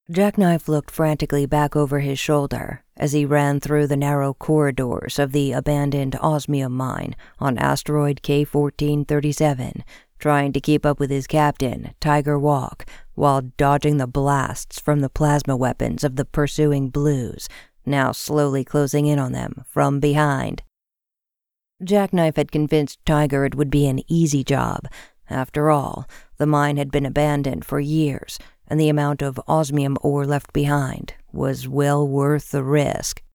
Jackknife looked frantically back over his shoulder as he ran through the narrow corridors of the abandoned osmium mine on asteroid K-1437, trying to keep up with his captain, Tiger Walk, while dodging the blasts from the plasma weapons of the pursuing Blues, now slowly closing in on them from behind. Jackknife had convinced Tiger it would be an easy job. After all, the mine had been abandoned for years, and the amount of osmium ore left behind was well worth the risk.